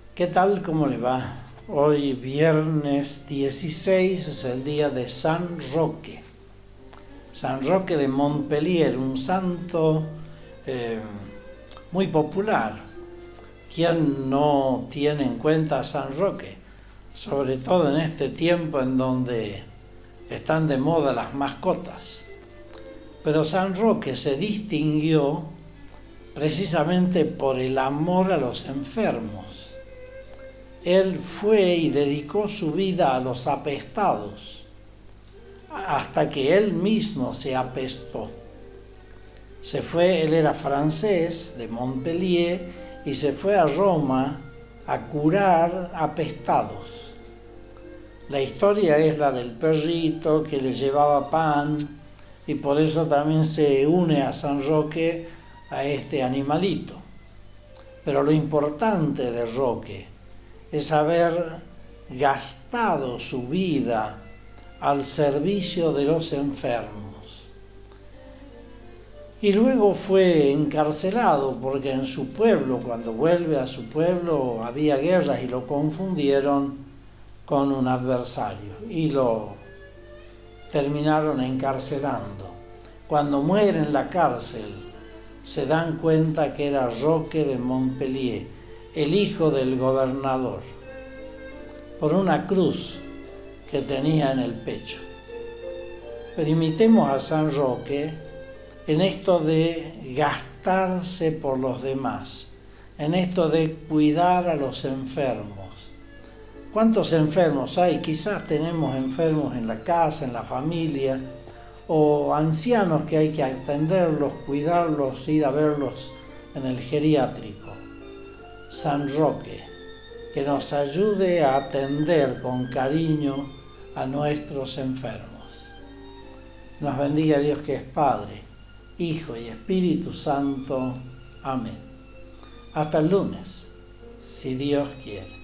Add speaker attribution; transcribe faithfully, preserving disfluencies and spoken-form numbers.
Speaker 1: ¿Qué tal? ¿Cómo le va? Hoy viernes dieciséis es el día de San Roque. San Roque de Montpellier, un santo eh, muy popular. ¿Quién no tiene en cuenta a San Roque? Sobre todo en este tiempo en donde están de moda las mascotas. Pero San Roque se distinguió precisamente por el amor a los enfermos. Él fue y dedicó su vida a los apestados, hasta que él mismo se apestó. Se fue, él era francés, de Montpellier, y se fue a Roma a curar apestados. La historia es la del perrito que le llevaba pan, y por eso también se une a San Roque a este animalito. Pero lo importante de Roque es haber gastado su vida al servicio de los enfermos. Y luego fue encarcelado porque en su pueblo, cuando vuelve a su pueblo, había guerras y lo confundieron con un adversario y lo terminaron encarcelando. Cuando muere en la cárcel, se dan cuenta que era Roque de Montpellier, el hijo del gobernador, por una cruz que tenía en el pecho. Pero imitemos a San Roque en esto de gastarse por los demás, en esto de cuidar a los enfermos. ¿Cuántos enfermos hay? Quizás tenemos enfermos en la casa, en la familia, o ancianos que hay que atenderlos, cuidarlos, ir a verlos en el geriátrico. San Roque, que nos ayude a atender con cariño a nuestros enfermos. Nos bendiga Dios que es Padre, Hijo y Espíritu Santo. Amén. Hasta el lunes, si Dios quiere.